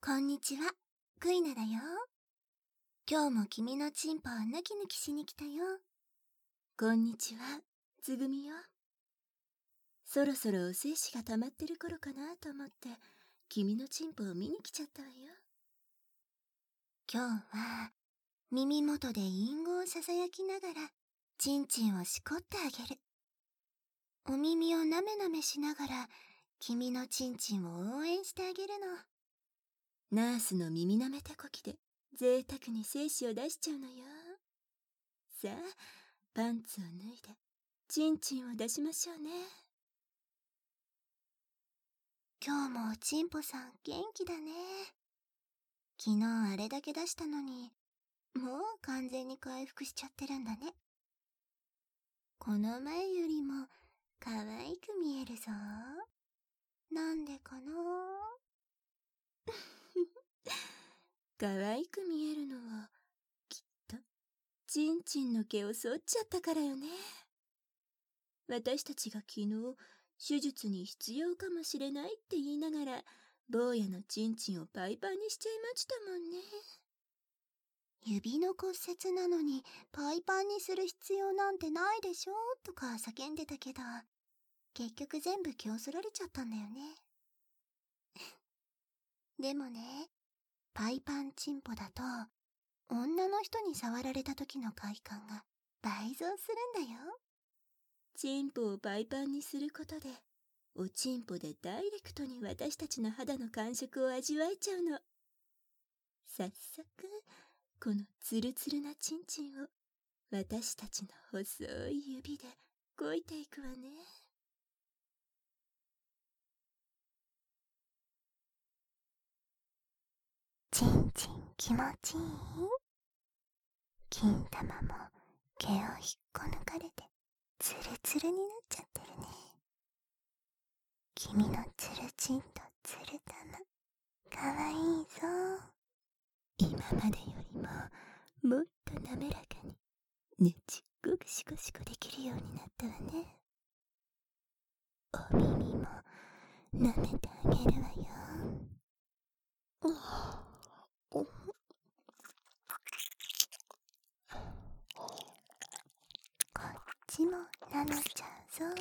こんにちは、クイナだよ。今日も君のチンポをヌキヌキしに来たよ。 こんにちは、つぐみよ。そろそろお精子が溜まってる頃かなと思って、君のチンポを見に来ちゃったわよ。 今日は、耳元で隠語をささやきながら、チンチンをしこってあげる。お耳をなめなめしながら、君のチンチンを応援してあげるの。 ナースの耳なめ手こきで、贅沢に精子を出しちゃうのよ。さあ、パンツを脱いで、チンチンを出しましょうね。 今日もおチンポさん元気だね。昨日あれだけ出したのに、もう完全に回復しちゃってるんだね。この前よりも可愛く見えるぞ。なんでかな可愛く見えるのは、きっと、チンチンの毛を剃っちゃったからよね。私たちが昨日、手術に必要かもしれないって言いながら、坊やのチンチンをパイパンにしちゃいましたもんね。 指の骨折なのにパイパンにする必要なんてないでしょとか叫んでたけど、結局全部毛を剃られちゃったんだよね。でもね、パイパンチンポだと、女の人に触られた時の快感が倍増するんだよ。 チンポをパイパンにすることで、おチンポでダイレクトに私たちの肌の感触を味わえちゃうの。早速、このツルツルなチンチンを私たちの細い指でこいていくわね。 チンチン気持ちいい？金玉も毛を引っこ抜かれてツルツルになっちゃってるね。君のツルチンとツル玉、かわいいぞ。 今までよりももっと滑らかにねちっこくシコシコできるようになったわね。お耳も舐めてあげるわよ。 こっちも舐めちゃうぞ。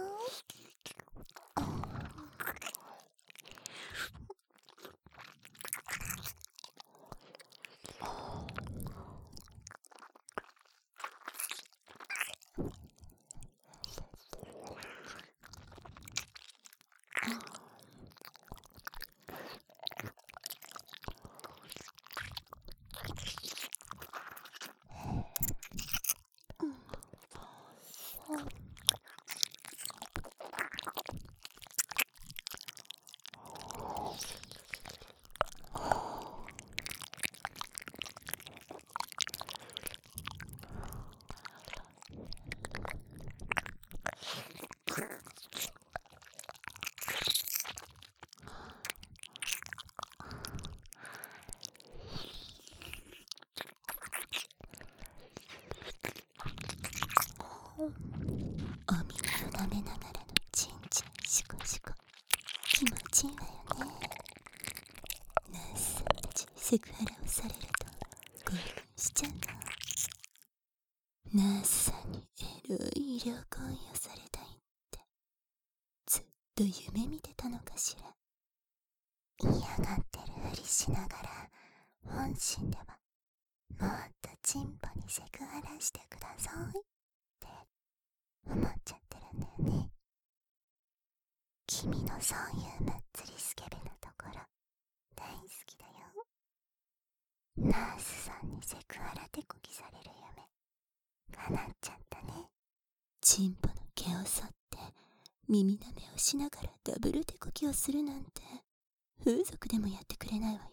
お耳を舐めながらのチンチンシコシコ、気持ちいいわよね。ナースさんたちにセクハラをされると興奮しちゃうの。ナースさんにエロい医療行為をされたいってずっと夢見てたのかしら。 嫌がってるふりしながら、本心ではもっとチンポにセクハラしてくださいって思っちゃってるんだよね。君のそういうむっつりスケベなところ大好きだよ。ナースさんにセクハラ手こきされる夢叶っちゃったね。 チンポの毛を剃って耳舐めをしながらダブル手こきをするなんて風俗でもやってくれないわよ。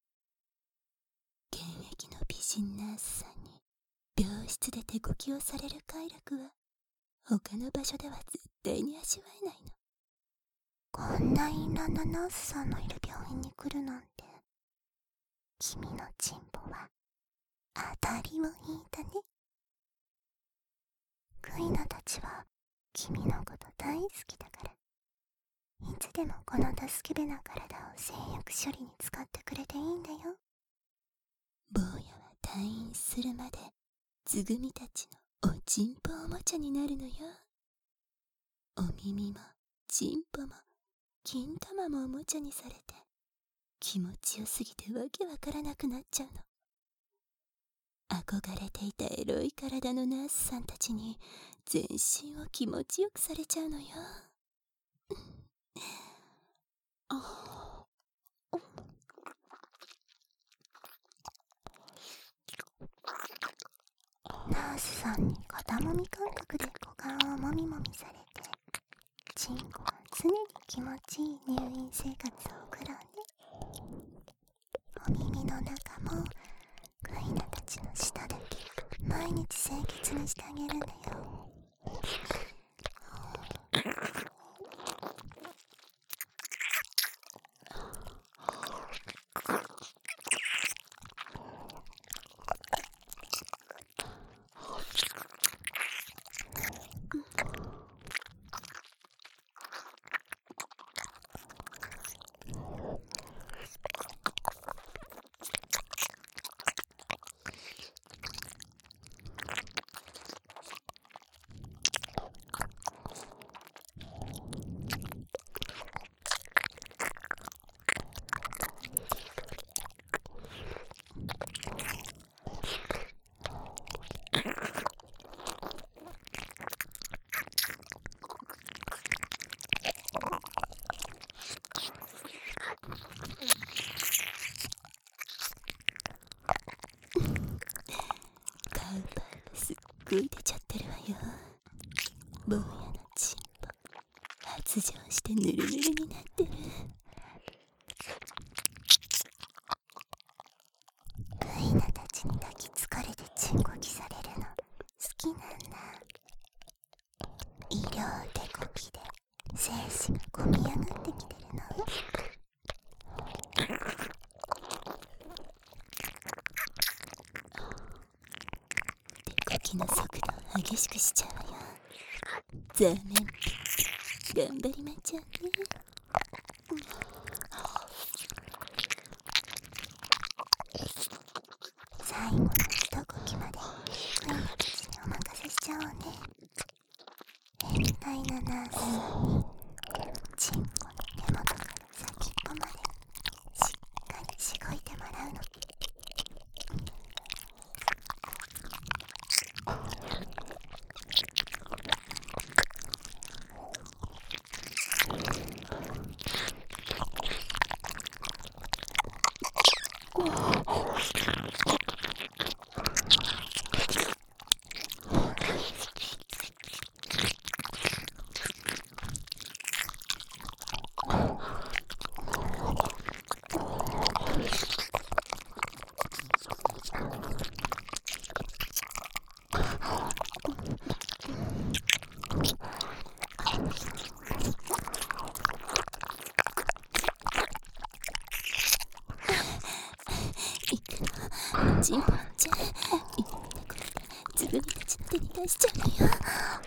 現役の美人ナースさんに病室で手こきをされる快楽は他の場所では絶対に味わえないの。 こんなインランなナースさんのいる病院に来るなんて、君のチンポは当たりもいいだね。クイナたちは君のこと大好きだから、いつでもこの助けべな体を性欲処理に使ってくれていいんだよ。 坊やは退院するまでつぐみたちのおちんぽおもちゃになるのよ。お耳もちんぽも金玉もおもちゃにされて気持ちよすぎてわけわからなくなっちゃうの。憧れていたエロい体のナースさんたちに全身を気持ちよくされちゃうのよ。 ナースさんに肩もみ感覚で股間をもみもみされて、チンコは常に気持ちいい入院生活を送ろうね。お耳の中もクイナたちの舌で毎日清潔にしてあげるんだよ。 すっごい出ちゃってるわよ。坊やのチンポ発情してぬるぬるになってる。 クイナたちに抱きつかれてチンコキされるの好きなんだ。医療デコピで精子がこみ上がってきてるの。 デコキの速度を激しくしちゃうわよ。ザーメン頑張りまちゃうね。 最後の一呼吸までクイナたちにお任せしちゃおうね。変態なナースさんにチンコの根元から先っぽまでしっかりしごいてもらうの。 チンポちゃん、つぐみたちの手に出しちゃうのよ。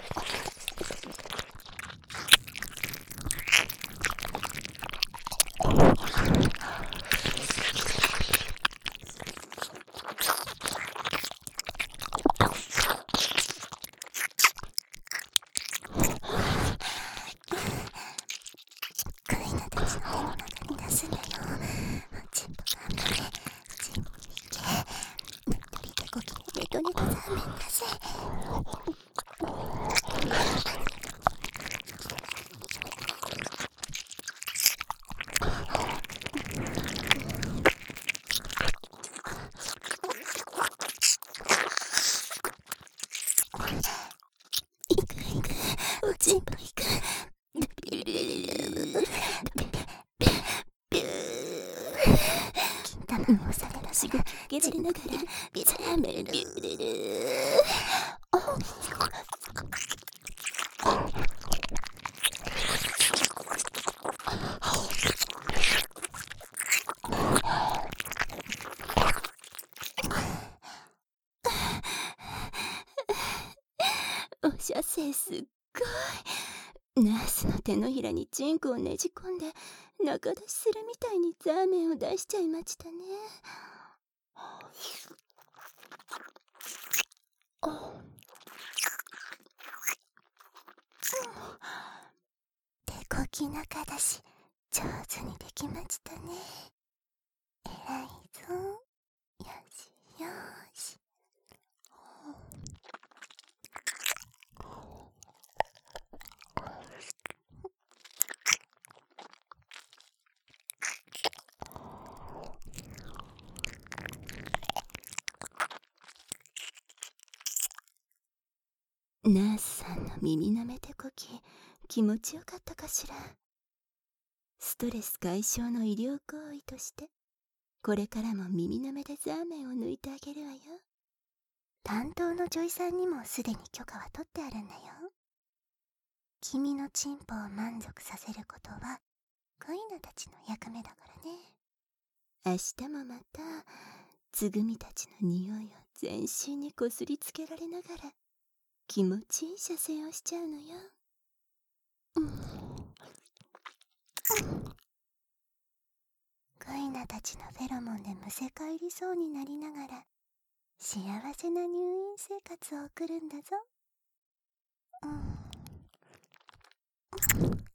クイナたちの手の中に出すんだよ。チンポ頑張れ。チンポいけ。ぬっとりデコキでネトネトザーメン出せ。 おちんぽいく。 金玉を押されるしごき受けられながらザーメンビュルル。お射精すっごい。 ナースの手のひらにチンコをねじ込んで中出しするみたいにザーメンを出しちゃいましたね。 手こき中だし上手にできましたね。えらいぞ。よしよし。 ナースさんの耳なめ手こき気持ちよかったかしら。ストレス解消の医療行為としてこれからも耳なめでザーメンを抜いてあげるわよ。 担当の女医さんにもすでに許可は取ってあるんだよ。君のチンポを満足させることはクイナたちの役目だからね。 明日もまたつぐみたちの匂いを全身にこすりつけられながら気持ちいい射精をしちゃうのよ。 クイナたちのフェロモンでむせ返りそうになりながら幸せな入院生活を送るんだぞ。